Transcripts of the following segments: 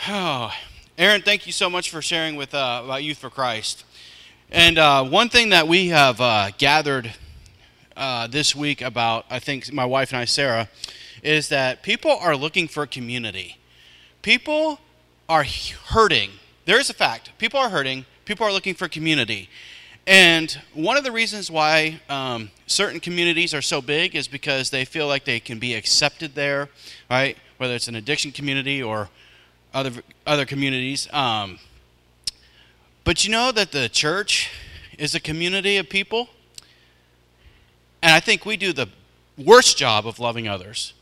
Oh, Aaron, thank you so much for sharing with about Youth for Christ. And one thing that we have gathered this week about, I think my wife and I, Sarah, is that people are looking for community. People are hurting. There is a fact. People are hurting. People are looking for community. And one of the reasons why certain communities are so big is because they feel like they can be accepted there, right? Whether it's an addiction community or other communities. But you know that the church is a community of people? And I think we do the worst job of loving others.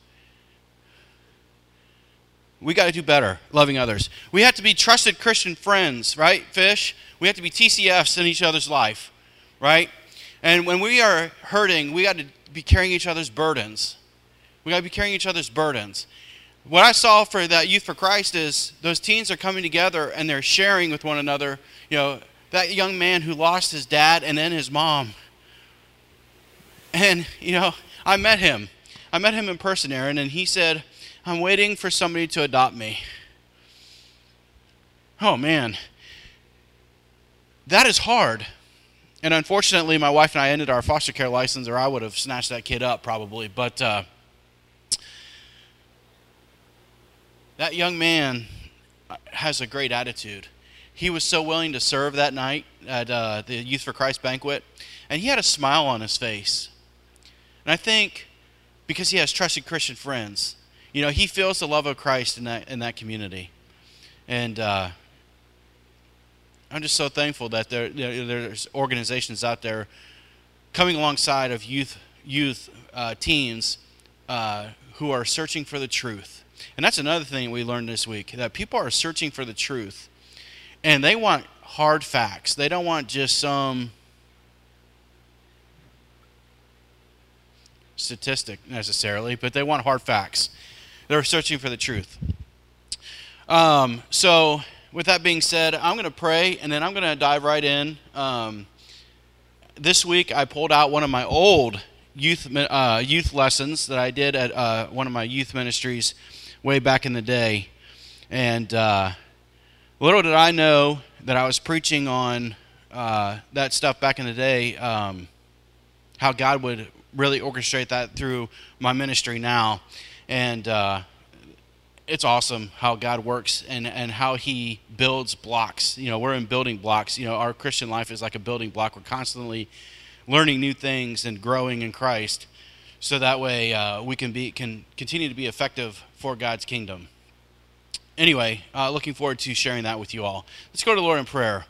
We got to do better loving others. We have to be trusted Christian friends, right, Fish? We have to be TCFs in each other's life, right? And when we are hurting, we got to be carrying each other's burdens. We got to be carrying each other's burdens. What I saw for that Youth for Christ is those teens are coming together and they're sharing with one another. You know, that young man who lost his dad and then his mom. And, you know, I met him. I met him in person, Aaron, and he said, I'm waiting for somebody to adopt me. Oh, man. That is hard. And unfortunately, my wife and I ended our foster care license, or I would have snatched that kid up probably. But that young man has a great attitude. He was so willing to serve that night at the Youth for Christ banquet, and he had a smile on his face. And I think because he has trusted Christian friends, you know, he feels the love of Christ in that community. And I'm just so thankful that there's organizations out there coming alongside of youth teens who are searching for the truth. And that's another thing we learned this week, that people are searching for the truth. And they want hard facts. They don't want just some statistic necessarily, but they want hard facts. They're searching for the truth. So with that being said, I'm going to pray, and then I'm going to dive right in. This week I pulled out one of my old youth lessons that I did at one of my youth ministries way back in the day. And little did I know that I was preaching on that stuff back in the day, how God would really orchestrate that through my ministry now. And it's awesome how God works and how he builds blocks. You know, we're in building blocks. You know, our Christian life is like a building block. We're constantly learning new things and growing in Christ, so that way we can continue to be effective for God's kingdom. Anyway, looking forward to sharing that with you all. Let's go to the Lord in prayer.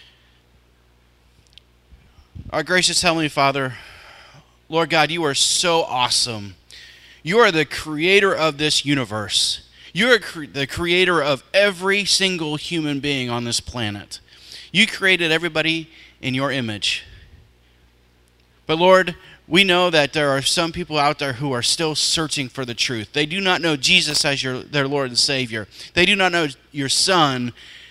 Our gracious Heavenly Father, Lord God, you are so awesome. You are the creator of this universe. You are the creator of every single human being on this planet. You created everybody in your image. But Lord, we know that there are some people out there who are still searching for the truth. They do not know Jesus as their Lord and Savior. They do not know your Son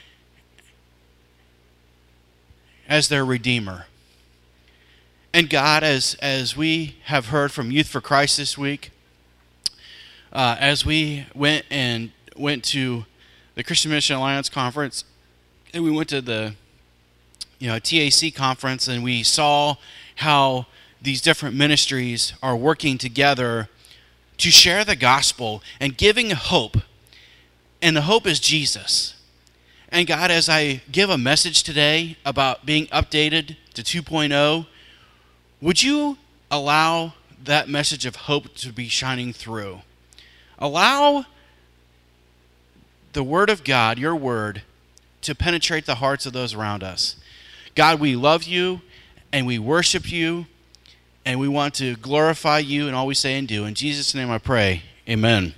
as their Redeemer. And God, as we have heard from Youth for Christ this week, as we went to the Christian Mission Alliance conference, and we went to the TAC conference, and we saw how these different ministries are working together to share the gospel and giving hope. And the hope is Jesus. And God, as I give a message today about being updated to 2.0, would you allow that message of hope to be shining through? Allow the Word of God, your Word, to penetrate the hearts of those around us. God, we love you and we worship you and we want to glorify you in all we say and do. In Jesus' name I pray, amen.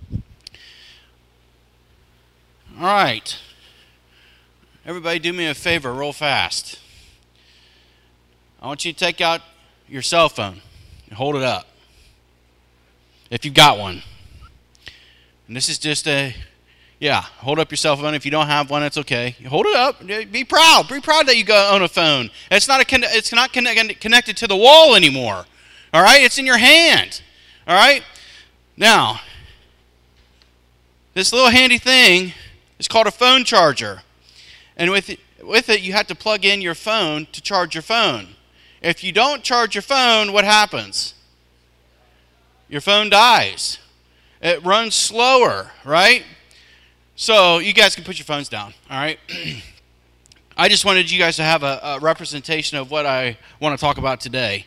All right. Everybody do me a favor real fast. I want you to take out your cell phone and hold it up, if you've got one. And this is just hold up your cell phone. If you don't have one, it's okay. Hold it up. Be proud. Be proud that you own a phone. It's not connected to the wall anymore. All right? It's in your hand. All right? Now, this little handy thing It's called a phone charger. And with it, you have to plug in your phone to charge your phone. If you don't charge your phone, what happens? Your phone dies. It runs slower, right? So you guys can put your phones down, all right? I just wanted you guys to have a representation of what I want to talk about today.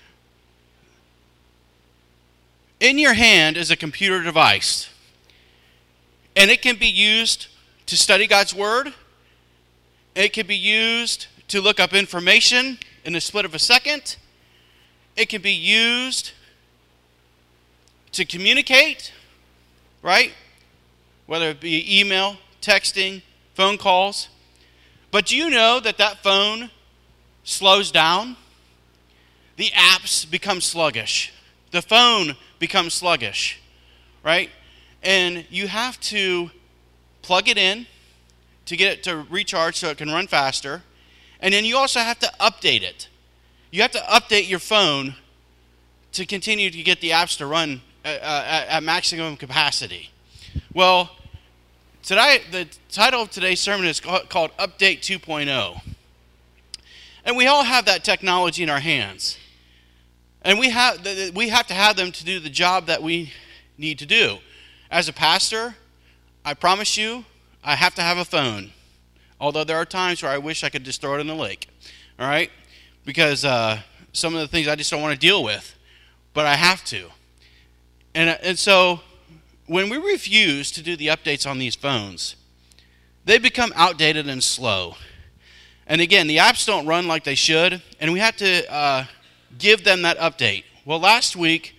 In your hand is a computer device, and it can be used to study God's Word. It can be used to look up information in the split of a second. It can be used to communicate, right? Whether it be email, texting, phone calls. But do you know that phone slows down? The apps become sluggish. The phone becomes sluggish, right? And you have to plug it in to get it to recharge so it can run faster. And then you also have to update it. You have to update your phone to continue to get the apps to run at maximum capacity. Well, today, the title of today's sermon is called Update 2.0. And we all have that technology in our hands. And we have to have them to do the job that we need to do. As a pastor, I promise you, I have to have a phone. Although there are times where I wish I could just throw it in the lake. All right? Because some of the things I just don't want to deal with. But I have to. And so when we refuse to do the updates on these phones, they become outdated and slow. And again, the apps don't run like they should, and we have to give them that update. Well, last week,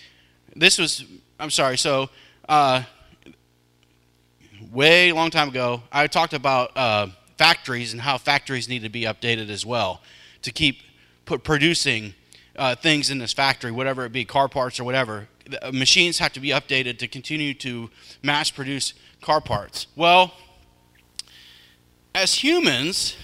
way long time ago, I talked about factories and how factories need to be updated as well to keep producing things in this factory, whatever it be, car parts or whatever. Machines have to be updated to continue to mass produce car parts. Well, as humans,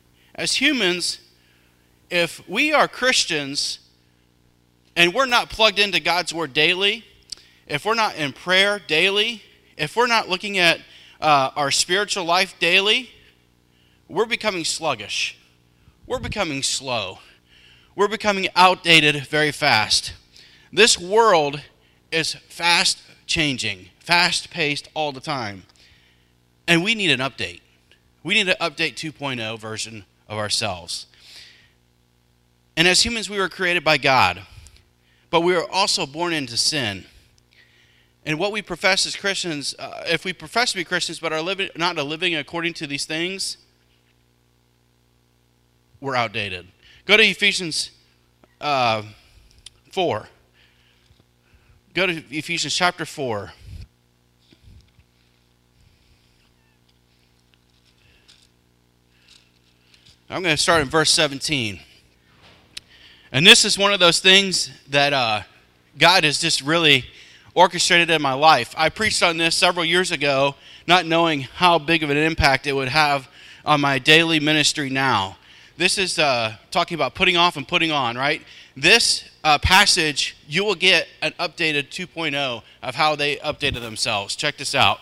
if we are Christians and we're not plugged into God's Word daily, if we're not in prayer daily, if we're not looking at our spiritual life daily, we're becoming sluggish. We're becoming slow. We're becoming outdated very fast. This world is fast changing, fast paced all the time. And we need an update. We need an update 2.0 version of ourselves. And as humans, we were created by God, but we were also born into sin. And what we profess as Christians, if we profess to be Christians but are not living according to these things, we're outdated. Go to Ephesians 4. Go to Ephesians chapter 4. I'm going to start in verse 17. And this is one of those things that God has just really orchestrated in my life. I preached on this several years ago, not knowing how big of an impact it would have on my daily ministry now. This is talking about putting off and putting on, right? This passage, you will get an updated 2.0 of how they updated themselves. Check this out.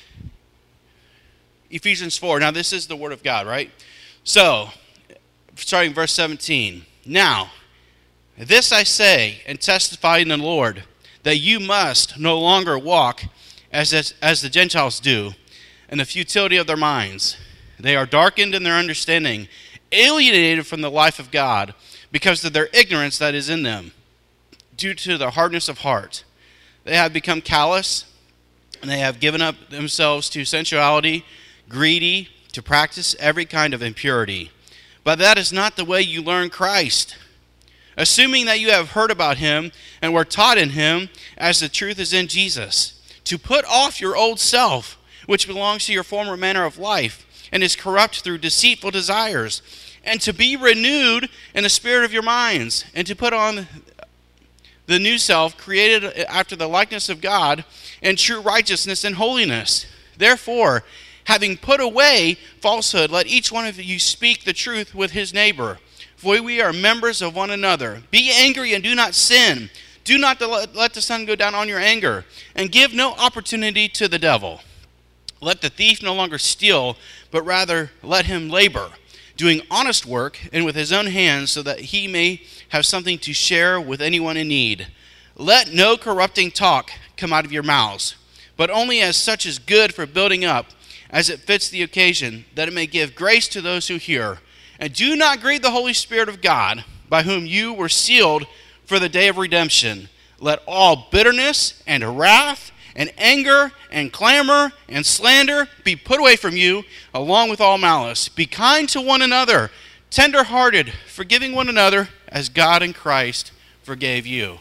Ephesians 4. Now, this is the Word of God, right? So, starting verse 17. Now, this I say and testify in the Lord, that you must no longer walk as the Gentiles do, in the futility of their minds. They are darkened in their understanding, alienated from the life of God, because of their ignorance that is in them, due to their hardness of heart. They have become callous, and they have given up themselves to sensuality, greedy, to practice every kind of impurity. But that is not the way you learn Christ. Assuming that you have heard about him and were taught in him, as the truth is in Jesus, to put off your old self, which belongs to your former manner of life, and is corrupt through deceitful desires, and to be renewed in the spirit of your minds, and to put on the new self, created after the likeness of God, in true righteousness and holiness. Therefore, having put away falsehood, let each one of you speak the truth with his neighbor, for we are members of one another. Be angry and do not sin. Do not let the sun go down on your anger, and give no opportunity to the devil. Let the thief no longer steal, but rather let him labor, doing honest work and with his own hands, so that he may have something to share with anyone in need. Let no corrupting talk come out of your mouths, but only as such is good for building up, as it fits the occasion, that it may give grace to those who hear. And do not grieve the Holy Spirit of God, by whom you were sealed for the day of redemption. Let all bitterness and wrath and anger and clamor and slander be put away from you, along with all malice. Be kind to one another, tender-hearted, forgiving one another, as God in Christ forgave you.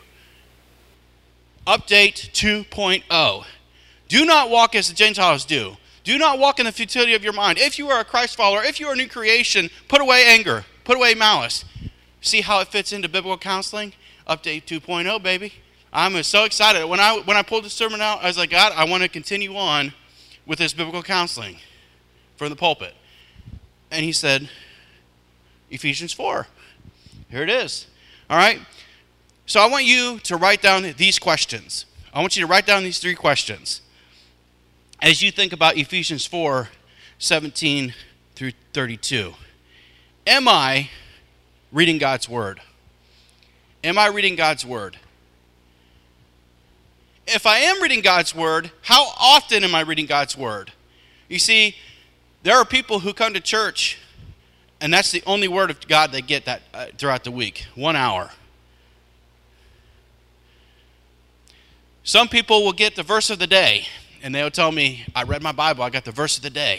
Update 2.0. Do not walk as the Gentiles do. Do not walk in the futility of your mind. If you are a Christ follower, if you are a new creation, put away anger, put away malice. See how it fits into biblical counseling? Update 2.0, baby. I'm so excited. When I pulled the sermon out, I was like, God, I want to continue on with this biblical counseling from the pulpit. And he said, Ephesians 4. Here it is. All right? So I want you to write down these questions. I want you to write down these 3 questions as you think about Ephesians 4, 17 through 32. Am I reading God's Word? Am I reading God's Word? If I am reading God's Word, how often am I reading God's Word? You see, there are people who come to church, and that's the only Word of God they get that throughout the week, 1 hour. Some people will get the verse of the day, and they'll tell me, I read my Bible, I got the verse of the day.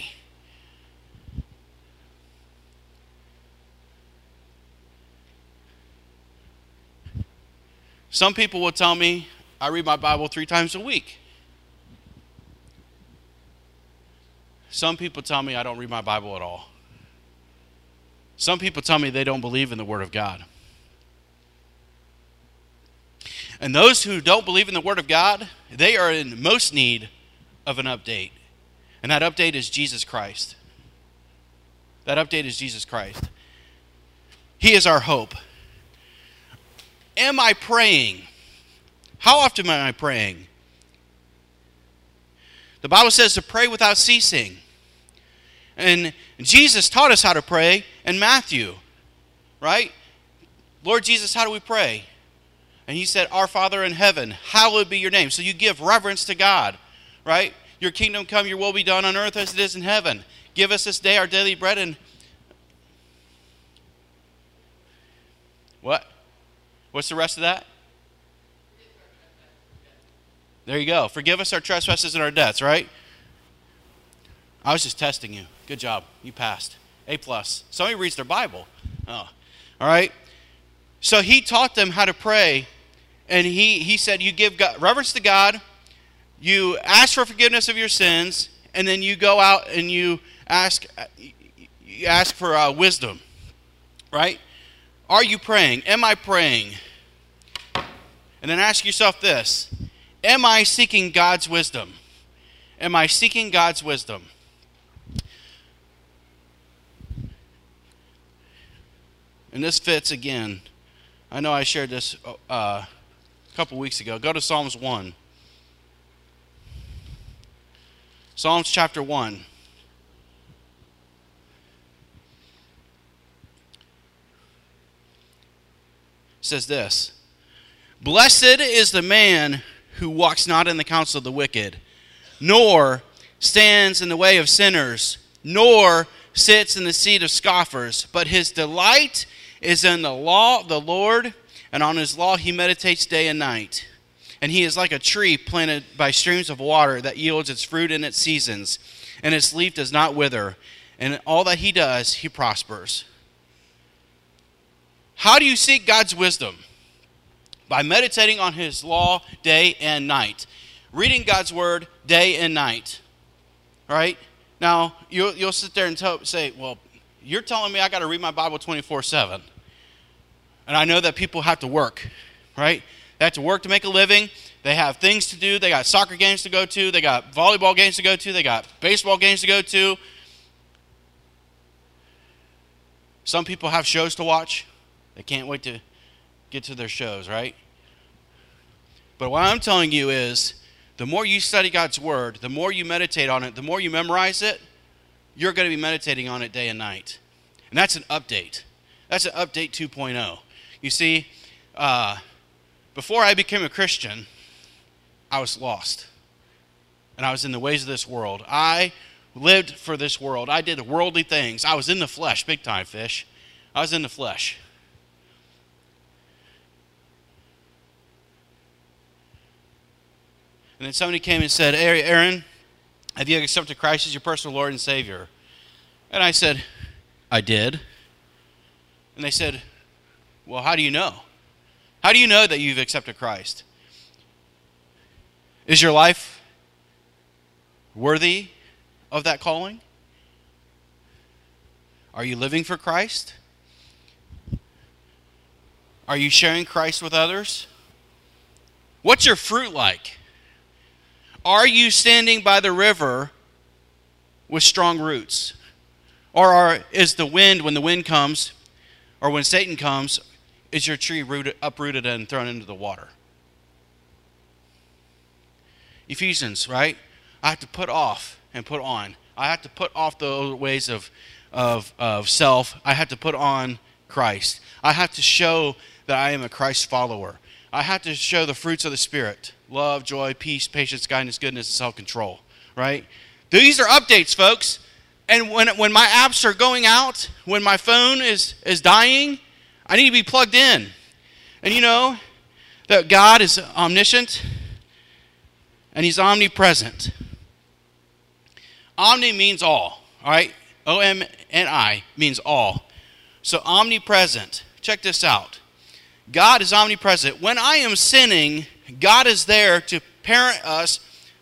Some people will tell me, I read my Bible 3 times a week. Some people tell me I don't read my Bible at all. Some people tell me they don't believe in the Word of God. And those who don't believe in the Word of God, they are in most need of an update. And that update is Jesus Christ. That update is Jesus Christ. He is our hope. Am I praying? How often am I praying? The Bible says to pray without ceasing. And Jesus taught us how to pray in Matthew, right? Lord Jesus, how do we pray? And he said, Our Father in heaven, hallowed be your name. So you give reverence to God, right? Your kingdom come, your will be done on earth as it is in heaven. Give us this day our daily bread. And what? What's the rest of that? There you go. Forgive us our trespasses and our debts, right? I was just testing you. Good job. You passed. A+. Somebody reads their Bible. Oh. All right. So he taught them how to pray, and he said you give God, reverence to God, you ask for forgiveness of your sins, and then you go out and you ask for wisdom, right? Are you praying? Am I praying? And then ask yourself this. Am I seeking God's wisdom? Am I seeking God's wisdom? And this fits again. I know I shared this a couple weeks ago. Go to Psalms 1. Psalms chapter 1. Says this. Blessed is the man who walks not in the counsel of the wicked, nor stands in the way of sinners, nor sits in the seat of scoffers, but his delight is in the law of the Lord, and on his law he meditates day and night. And he is like a tree planted by streams of water that yields its fruit in its seasons, and its leaf does not wither, and in all that he does, he prospers. How do you seek God's wisdom? By meditating on his law day and night. Reading God's word day and night. All right? Now, you'll sit there and say, well, you're telling me I got to read my Bible 24/7. And I know that people have to work, right? They have to work to make a living. They have things to do. They got soccer games to go to. They got volleyball games to go to. They got baseball games to go to. Some people have shows to watch. They can't wait to get to their shows, right? But what I'm telling you is The more you study God's word, the more you meditate on it, the more you memorize it, you're going to be meditating on it day and night. And that's an update. That's an update 2.0. You see, before I became a Christian, I was lost. And I was in the ways of this world. I lived for this world. I did worldly things. I was in the flesh, big time, fish. I was in the flesh. And then somebody came and said, Aaron, have you accepted Christ as your personal Lord and Savior? And I said, I did. And they said, well, how do you know? How do you know that you've accepted Christ? Is your life worthy of that calling? Are you living for Christ? Are you sharing Christ with others? What's your fruit like? Are you standing by the river with strong roots? Or is the wind, when the wind comes, or when Satan comes, is your tree uprooted and thrown into the water? Ephesians, right? I have to put off and put on. I have to put off the old ways of self. I have to put on Christ. I have to show that I am a Christ follower. I have to show the fruits of the Spirit. Love, joy, peace, patience, kindness, goodness, and self-control. Right? These are updates, folks. And when my apps are going out, when my phone is dying, I need to be plugged in. And you know that God is omniscient and He's omnipresent. Omni means all right? O-M-N-I means all. So omnipresent. Check this out. God is omnipresent. When I am sinning, God is there to prevent us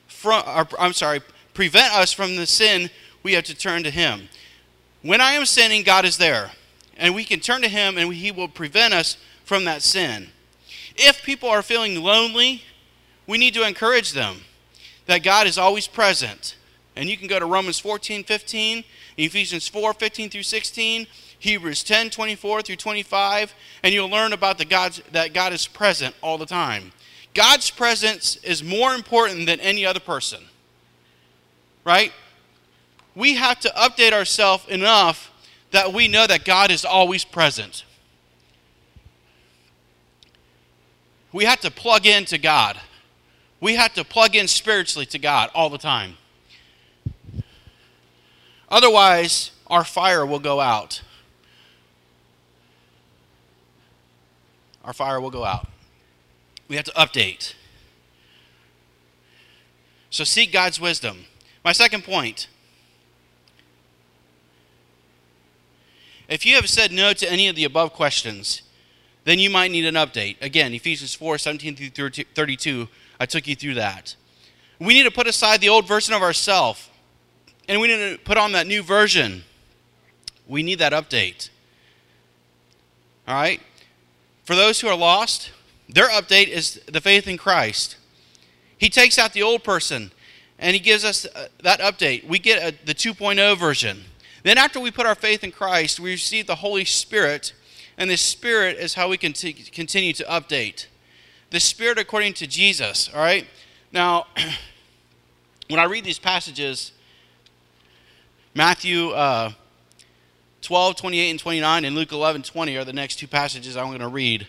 from the sin. We have to turn to Him. When I am sinning, God is there. And we can turn to Him and He will prevent us from that sin. If people are feeling lonely, we need to encourage them that God is always present. And you can go to Romans 14:15, Ephesians 4:15 through 16, Hebrews 10:24 through 25, and you'll learn about that God is present all the time. God's presence is more important than any other person. Right? We have to update ourselves enough that we know that God is always present. We have to plug in to God. We have to plug in spiritually to God all the time. Otherwise, our fire will go out. Our fire will go out. We have to update. So seek God's wisdom. My second point. If you have said no to any of the above questions, then you might need an update. Again, Ephesians 4:17 through 32, I took you through that. We need to put aside the old version of ourselves, and we need to put on that new version. We need that update. All right? For those who are lost, their update is the faith in Christ. He takes out the old person, and He gives us that update. We get the 2.0 version. Then after we put our faith in Christ, we receive the Holy Spirit, and the Spirit is how we can continue to update. The Spirit according to Jesus, all right? Now, when I read these passages, Matthew 12:28 and 29, and Luke 11:20 are the next two passages I'm going to read.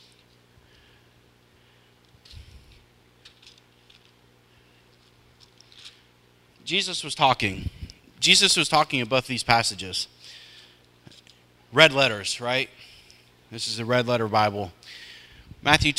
Jesus was talking in both these passages. Red letters, right? This is a red letter Bible. Matthew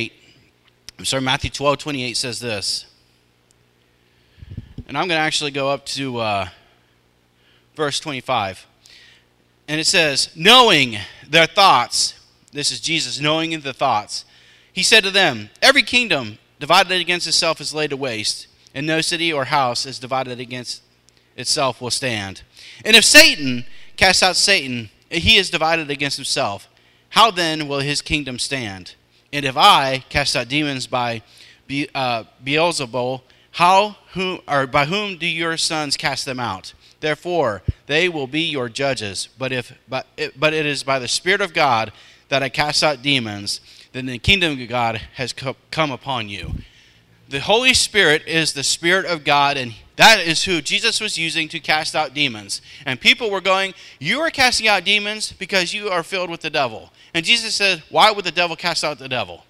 12:28 says this. And I'm going to actually go up to verse 25. And it says, knowing their thoughts, this is Jesus knowing the thoughts, He said to them, every kingdom divided against itself is laid to waste, and no city or house is divided against itself will stand. And if Satan casts out Satan, he is divided against himself. How then will his kingdom stand? And if I cast out demons by Beelzebul, by whom do your sons cast them out? Therefore, they will be your judges. But it is by the Spirit of God that I cast out demons, then the kingdom of God has come upon you. The Holy Spirit is the Spirit of God, and that is who Jesus was using to cast out demons. And people were going, you are casting out demons because you are filled with the devil. And Jesus said, why would the devil cast out the devil?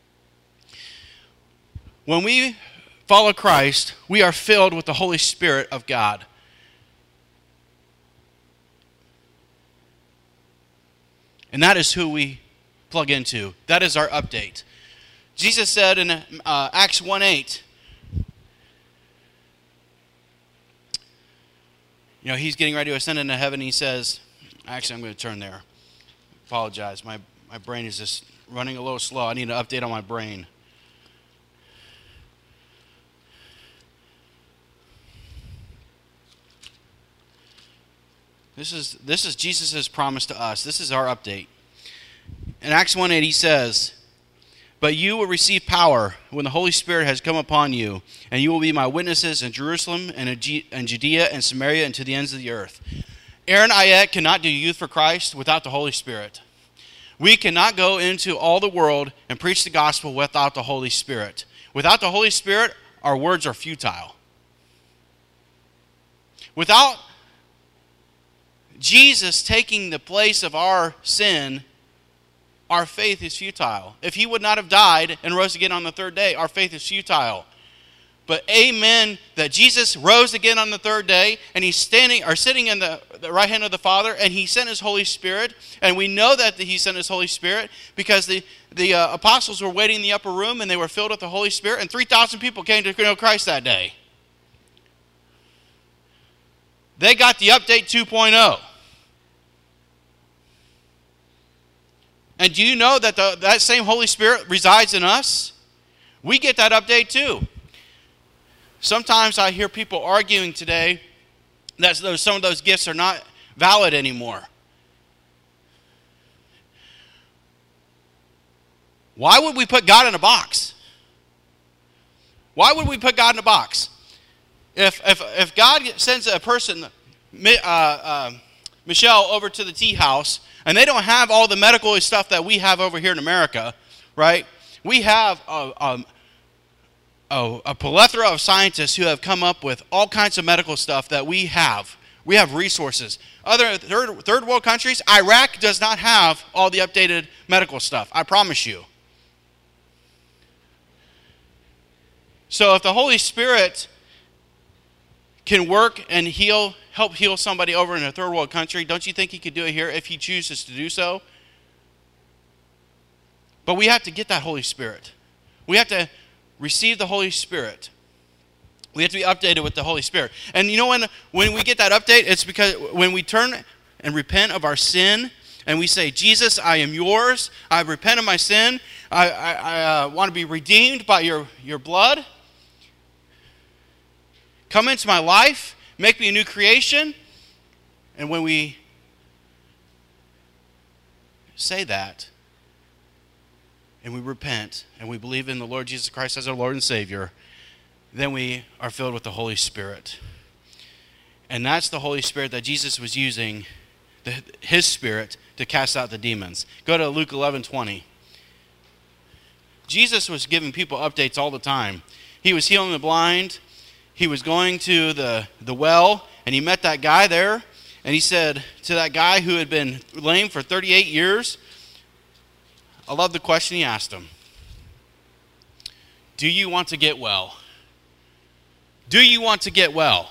When we follow Christ, we are filled with the Holy Spirit of God. And that is who we plug into. That is our update. Jesus said in Acts 1:8, he's getting ready to ascend into heaven. He says, actually, I'm going to turn there. Apologize. My brain is just running a little slow. I need an update on my brain. This is Jesus' promise to us. This is our update. In Acts 1:8, he says, but you will receive power when the Holy Spirit has come upon you, and you will be my witnesses in Jerusalem and in Judea and Samaria and to the ends of the earth. Aaron Ayet cannot do Youth for Christ without the Holy Spirit. We cannot go into all the world and preach the gospel without the Holy Spirit. Without the Holy Spirit, our words are futile. Without Jesus taking the place of our sin, our faith is futile. If he would not have died and rose again on the third day, our faith is futile. But amen that Jesus rose again on the third day, and he's sitting in the right hand of the Father, and he sent his Holy Spirit, and we know that he sent his Holy Spirit because the apostles were waiting in the upper room, and they were filled with the Holy Spirit, and 3,000 people came to know Christ that day. They got the update 2.0. And do you know that that same Holy Spirit resides in us? We get that update too. Sometimes I hear people arguing today that some of those gifts are not valid anymore. Why would we put God in a box? Why would we put God in a box? If God sends a person, Michelle, over to the tea house, and they don't have all the medical stuff that we have over here in America, right? We have a plethora of scientists who have come up with all kinds of medical stuff that we have. We have resources. Other third world countries, Iraq does not have all the updated medical stuff. I promise you. So if the Holy Spirit can work and help heal somebody over in a third world country, don't you think he could do it here if he chooses to do so? But we have to get that Holy Spirit. We have to receive the Holy Spirit. We have to be updated with the Holy Spirit. And you know when we get that update, it's because when we turn and repent of our sin, and we say, Jesus, I am yours. I repent of my sin. I want to be redeemed by your blood. Come into my life. Make me a new creation. And when we say that, and we repent, and we believe in the Lord Jesus Christ as our Lord and Savior, then we are filled with the Holy Spirit. And that's the Holy Spirit that Jesus was using, his Spirit, to cast out the demons. Go to Luke 11:20. Jesus was giving people updates all the time. He was healing the blind. He was going to the well, and he met that guy there, and he said to that guy who had been lame for 38 years, I love the question he asked him. Do you want to get well? Do you want to get well?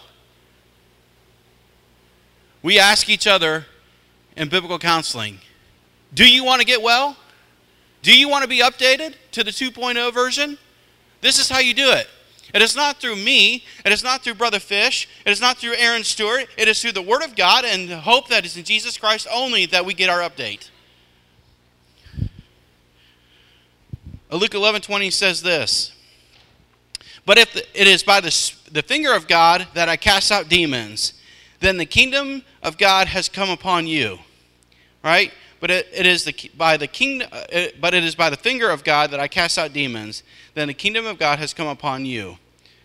We ask each other in biblical counseling, do you want to get well? Do you want to be updated to the 2.0 version? This is how you do it. It is not through me. It is not through Brother Fish. It is not through Aaron Stewart. It is through the Word of God and the hope that is in Jesus Christ only that we get our update. Luke 11:20 says this, but if it is by the finger of God that I cast out demons, then the kingdom of God has come upon you. Right? But it is by the finger of God that I cast out demons, then the kingdom of God has come upon you.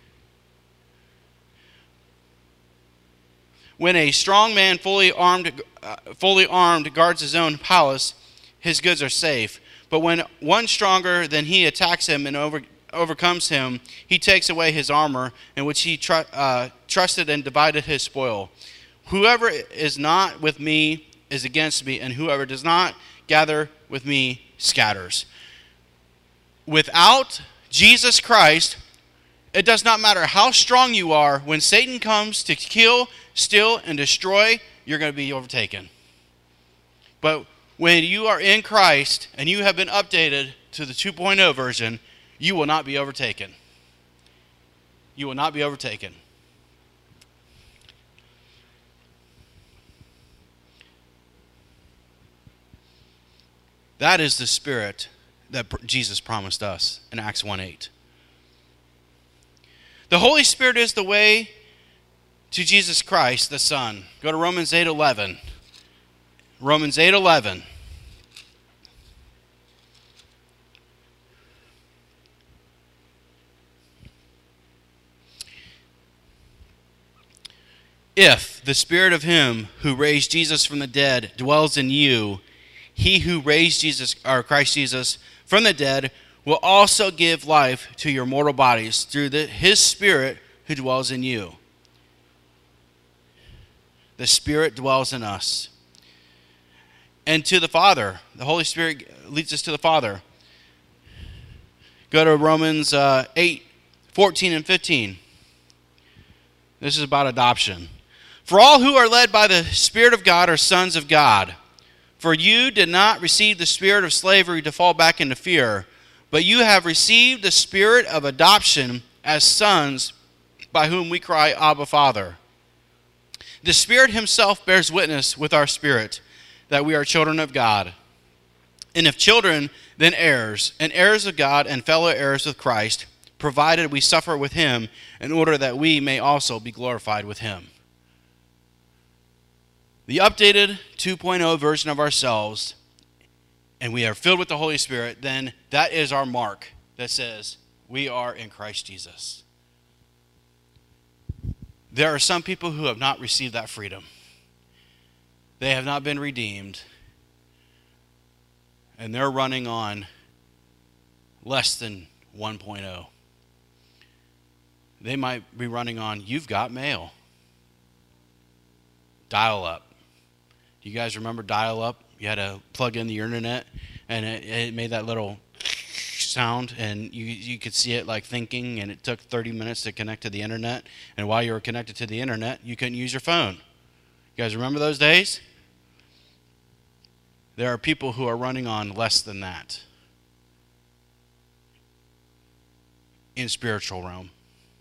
When a strong man fully armed guards his own palace, his goods are safe. But when one stronger than he attacks him and overcomes him, he takes away his armor, in which he trusted, and divided his spoil. Whoever is not with me is against me, and whoever does not gather with me scatters. Without Jesus Christ, it does not matter how strong you are. When Satan comes to kill, steal, and destroy, you're going to be overtaken. But when you are in Christ and you have been updated to the 2.0 version, you will not be overtaken. You will not be overtaken. That is the Spirit that Jesus promised us in Acts 1:8. The Holy Spirit is the way to Jesus Christ, the Son. Go to Romans 8:11. Romans 8:11. If the Spirit of him who raised Jesus from the dead dwells in you, he who raised Christ Jesus from the dead will also give life to your mortal bodies through his Spirit who dwells in you. The Spirit dwells in us. And to the Father. The Holy Spirit leads us to the Father. Go to Romans 8:14 and 15. This is about adoption. For all who are led by the Spirit of God are sons of God. For you did not receive the spirit of slavery to fall back into fear, but you have received the Spirit of adoption as sons, by whom we cry, Abba, Father. The Spirit himself bears witness with our spirit that we are children of God. And if children, then heirs, and heirs of God and fellow heirs with Christ, provided we suffer with him, in order that we may also be glorified with him. The updated 2.0 version of ourselves, and we are filled with the Holy Spirit, then that is our mark that says we are in Christ Jesus. There are some people who have not received that freedom. They have not been redeemed, and they're running on less than 1.0. They might be running on, you've got mail. Dial-up. You guys remember dial-up? You had to plug in the internet, and it made that little sound, and you could see it like thinking, and it took 30 minutes to connect to the internet. And while you were connected to the internet, you couldn't use your phone. You guys remember those days? There are people who are running on less than that in spiritual realm.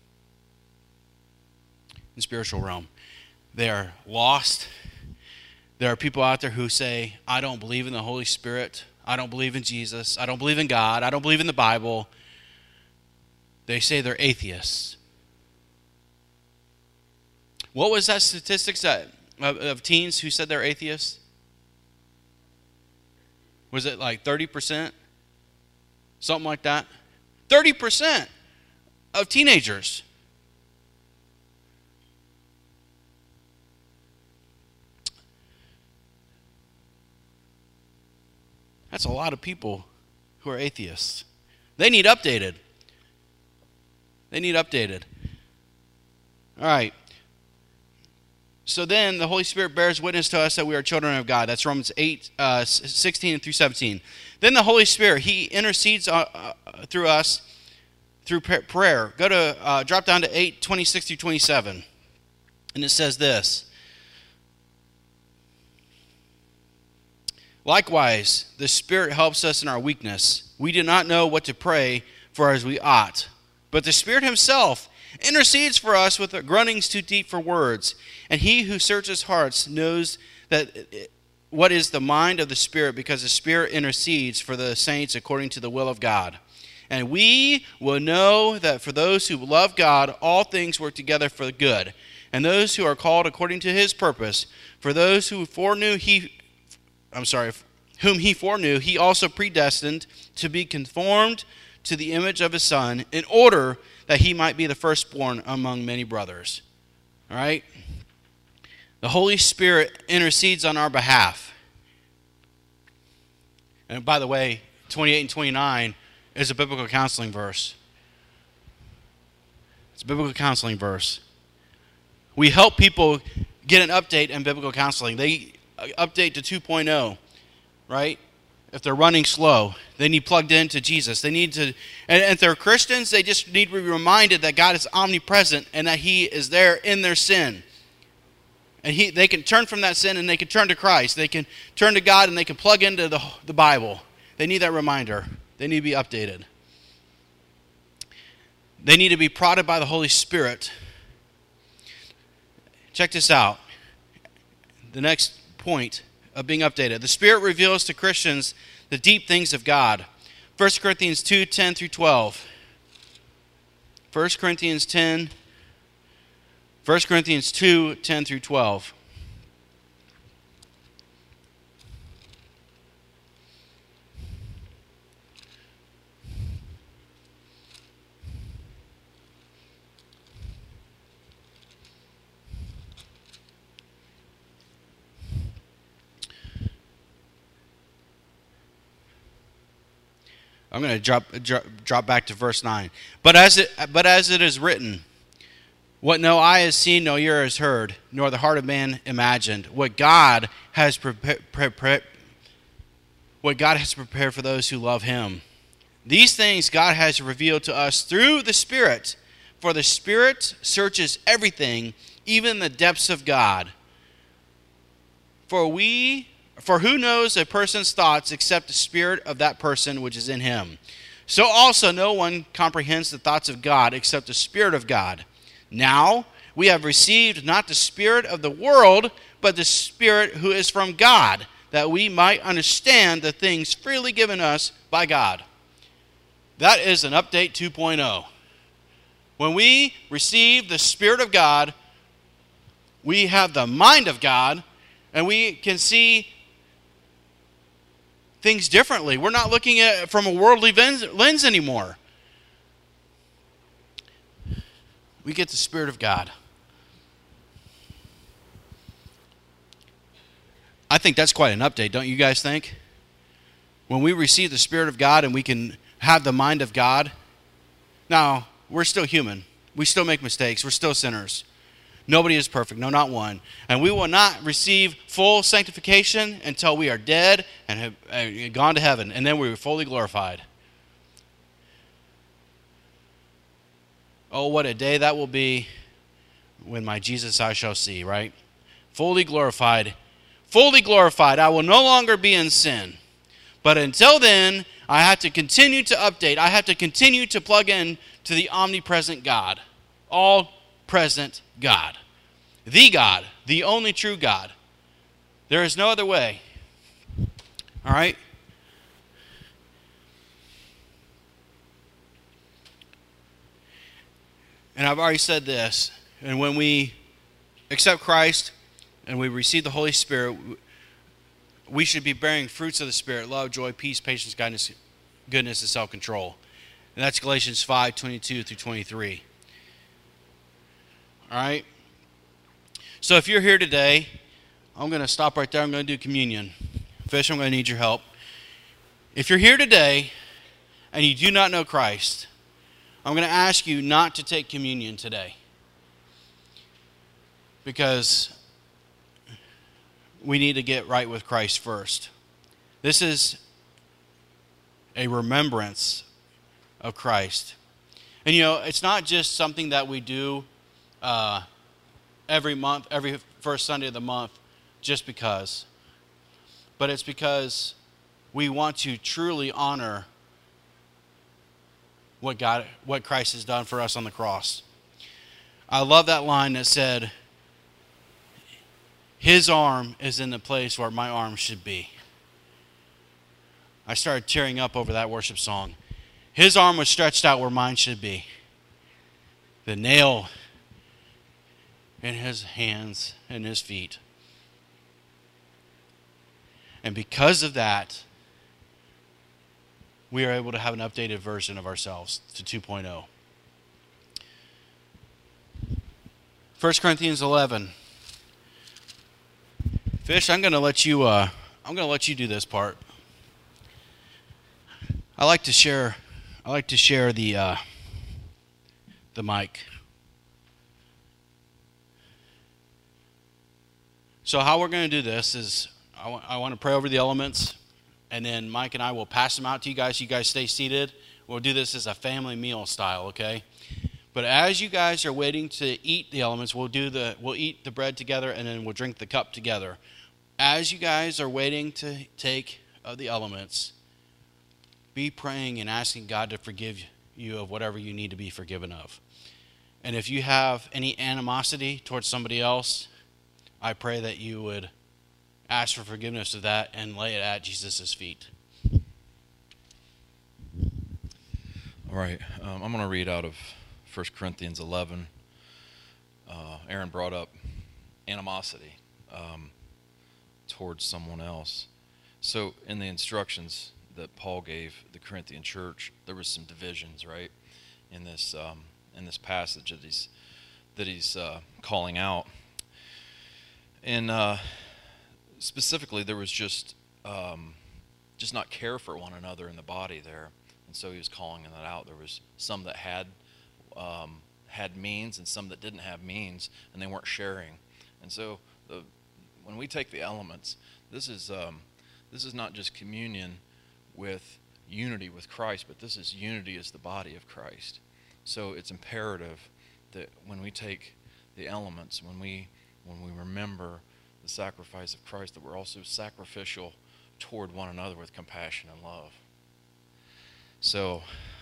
In spiritual realm. They are lost. There are people out there who say, I don't believe in the Holy Spirit. I don't believe in Jesus. I don't believe in God. I don't believe in the Bible. They say they're atheists. What was that statistics of teens who said they're atheists? Was it like 30%? Something like that? 30% of teenagers. That's a lot of people who are atheists. They need updated. They need updated. All right. So then the Holy Spirit bears witness to us that we are children of God. That's Romans 8, 16 through 17. Then the Holy Spirit, he intercedes through us through prayer. Go to, drop down to 8, 26 through 27. And it says this. Likewise, the Spirit helps us in our weakness. We do not know what to pray for as we ought. But the Spirit himself intercedes for us with groanings too deep for words. And he who searches hearts knows that what is the mind of the Spirit, because the Spirit intercedes for the saints according to the will of God. And we will know that for those who love God, all things work together for good. And those who are called according to his purpose, for those who whom he foreknew, he also predestined to be conformed to the image of his Son, in order that he might be the firstborn among many brothers. All right? The Holy Spirit intercedes on our behalf. And by the way, 28 and 29 is a biblical counseling verse. It's a biblical counseling verse. We help people get an update in biblical counseling. They update to 2.0, right? If they're running slow, they need plugged into Jesus. They need to, and if they're Christians, they just need to be reminded that God is omnipresent and that He is there in their sin. And they can turn from that sin and they can turn to Christ. They can turn to God and they can plug into the Bible. They need that reminder. They need to be updated. They need to be prodded by the Holy Spirit. Check this out. The next point of being updated. The Spirit reveals to Christians the deep things of God. 1 Corinthians 2, 10 through 12. 1 Corinthians 2, 10 through 12. I'm going to drop back to verse 9. But as it is written, what no eye has seen, no ear has heard, nor the heart of man imagined, what God has prepared for those who love Him. These things God has revealed to us through the Spirit, for the Spirit searches everything, even the depths of God. For who knows a person's thoughts except the spirit of that person which is in him? So also no one comprehends the thoughts of God except the Spirit of God. Now we have received not the spirit of the world, but the Spirit who is from God, that we might understand the things freely given us by God. That is an update 2.0. When we receive the Spirit of God, we have the mind of God, and we can see things differently. We're not looking at it from a worldly lens anymore. We get the Spirit of God. I think that's quite an update, don't you guys think? When we receive the Spirit of God and we can have the mind of God. Now, we're still human. We still make mistakes. We're still sinners. Nobody is perfect. No, not one. And we will not receive full sanctification until we are dead and have gone to heaven. And then we are fully glorified. Oh, what a day that will be when my Jesus I shall see, right? Fully glorified. Fully glorified. I will no longer be in sin. But until then, I have to continue to update. I have to continue to plug in to the omnipresent God. All-present God. The only true God. There is no other way. All right? And I've already said this. And when we accept Christ and we receive the Holy Spirit, we should be bearing fruits of the Spirit: love, joy, peace, patience, goodness, and self-control. And that's Galatians 5, 22 through 23. All right? So if you're here today, I'm going to stop right there. I'm going to do communion. Fish, I'm going to need your help. If you're here today and you do not know Christ, I'm going to ask you not to take communion today, because we need to get right with Christ first. This is a remembrance of Christ. And you know, it's not just something that we do every month, every first Sunday of the month, just because. But it's because we want to truly honor what Christ has done for us on the cross. I love that line that said, His arm is in the place where my arm should be. I started tearing up over that worship song. His arm was stretched out where mine should be. The nail in His hands and His feet. And because of that, we are able to have an updated version of ourselves to 2.0. 1 Corinthians 11. Fish, I'm going to let you do this part. I like to share the mic. So how we're going to do this is I want to pray over the elements, and then Mike and I will pass them out to you guys. You guys stay seated. We'll do this as a family meal style, okay? But as you guys are waiting to eat the elements, we'll eat the bread together, and then we'll drink the cup together. As you guys are waiting to take of the elements, be praying and asking God to forgive you of whatever you need to be forgiven of. And if you have any animosity towards somebody else, I pray that you would ask for forgiveness of that and lay it at Jesus' feet. All right, I'm going to read out of 1 Corinthians 11. Aaron brought up animosity towards someone else. So in the instructions that Paul gave the Corinthian church, there was some divisions, right, in this passage that he's calling out. And specifically, there was just not care for one another in the body there, and so he was calling that out. There was some that had means and some that didn't have means, and they weren't sharing. And so when we take the elements, this is not just communion with unity with Christ, but this is unity as the body of Christ. So it's imperative that when we take the elements, when we remember the sacrifice of Christ, that we're also sacrificial toward one another with compassion and love. So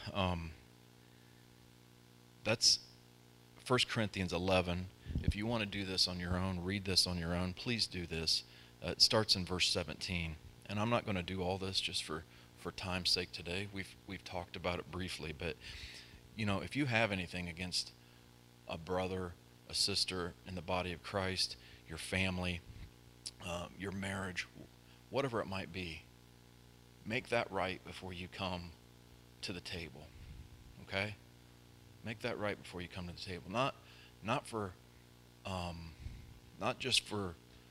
that's 1 Corinthians 11. If you want to do this on your own, read this on your own, please do this. It starts in verse 17. And I'm not going to do all this just for time's sake today. We've talked about it briefly, but if you have anything against a brother, a sister in the body of Christ, your family, your marriage, whatever it might be, make that right before you come to the table. Okay? Make that right before you come to the table. Not just for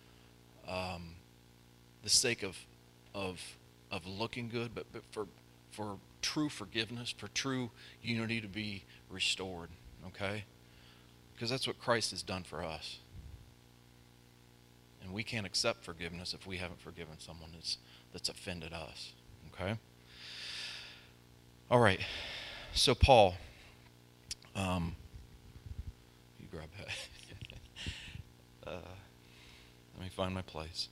the sake of looking good, but for true forgiveness, for true unity to be restored. Okay? Because that's what Christ has done for us. And we can't accept forgiveness if we haven't forgiven someone that's offended us. Okay? All right. So Paul, you grab that. Let me find my place.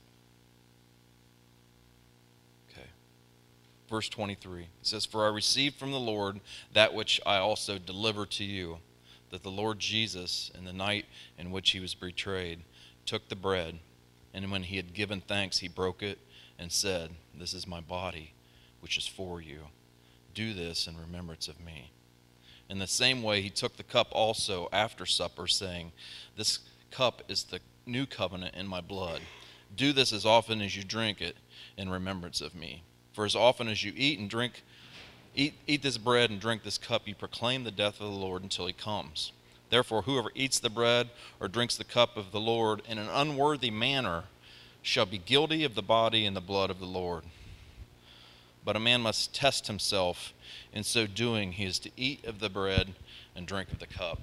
Okay. Verse 23. It says, "For I received from the Lord that which I also delivered to you, that the Lord Jesus, in the night in which he was betrayed, took the bread, and when he had given thanks, he broke it and said, 'This is my body, which is for you. Do this in remembrance of me.' In the same way, he took the cup also after supper, saying, 'This cup is the new covenant in my blood. Do this as often as you drink it in remembrance of me. For as often as you eat this bread and drink this cup, you proclaim the death of the Lord until he comes. Therefore, whoever eats the bread or drinks the cup of the Lord in an unworthy manner shall be guilty of the body and the blood of the Lord. But a man must test himself. In so doing, he is to eat of the bread and drink of the cup.'"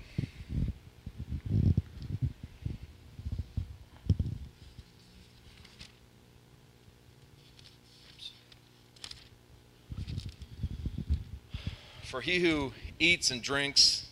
For he who eats and drinks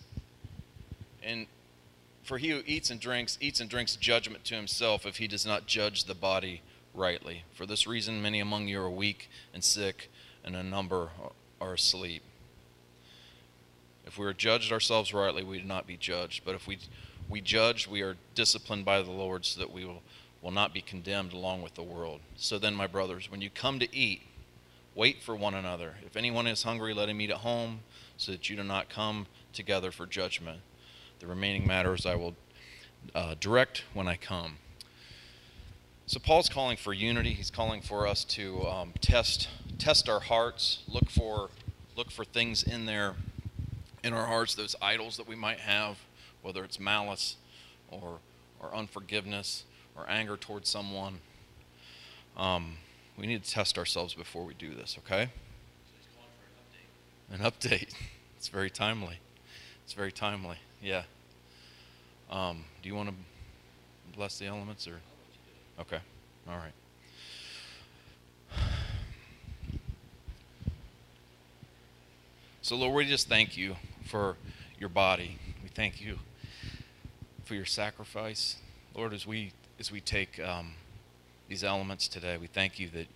eats and drinks judgment to himself if he does not judge the body rightly. For this reason, many among you are weak and sick, and a number are asleep. If we are judged ourselves rightly, we do not be judged. But if we judge, we are disciplined by the Lord, so that we will not be condemned along with the world. So then, my brothers, when you come to eat, wait for one another. If anyone is hungry, let him eat at home, so that you do not come together for judgment. The remaining matters I will direct when I come. So Paul's calling for unity. He's calling for us to test our hearts, look for things in our hearts, those idols that we might have, whether it's malice or unforgiveness or anger towards someone. We need to test ourselves before we do this, okay? So he's calling for An update. It's very timely. Yeah. Do you want to bless the elements or? Okay. All right. So, Lord, we just thank you for your body. We thank you for your sacrifice. Lord, as we take these elements today, we thank you that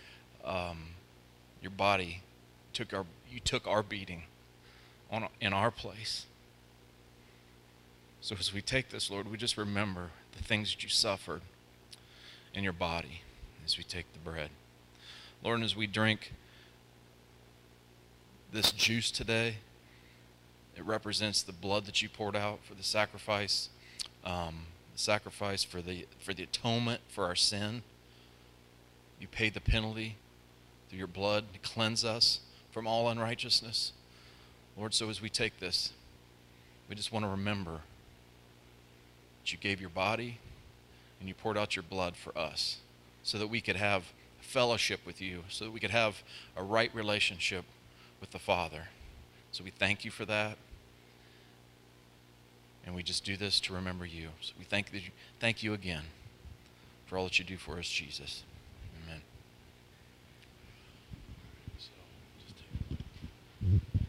your body took our beating in our place. So as we take this, Lord, we just remember the things that you suffered in your body as we take the bread. Lord, and as we drink this juice today, it represents the blood that you poured out for the sacrifice for the atonement for our sin. You paid the penalty through your blood to cleanse us from all unrighteousness. Lord, so as we take this, we just want to remember that you gave your body and you poured out your blood for us so that we could have fellowship with you, so that we could have a right relationship with the Father. So we thank you for that. And we just do this to remember you. So we thank you again for all that you do for us, Jesus.